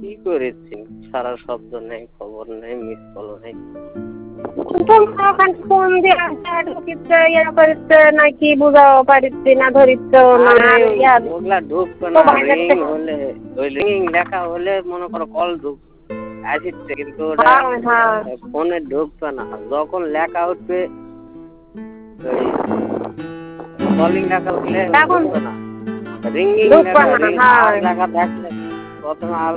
কি করেছি, সারা শব্দ নেই, খবর নেই, মিস কল নেই। ফোন দিয়ে ঢুকিচ্ছে ইয়া করিচ্ছে নাকি বুঝাও পারিচ্ছে না ধরিচ্ছে ওগুলা ঢুকতো না, রিং হলে ওই রিং লেখা হলে মনে করো কল ঢুক আসছে, কিন্তু ওটা ফোনে ঢুকতো না। যখন লেখা উঠবে কলিং লেখা উঠলে ঢুকতো না, রিং লেখা থাকলে প্রথমে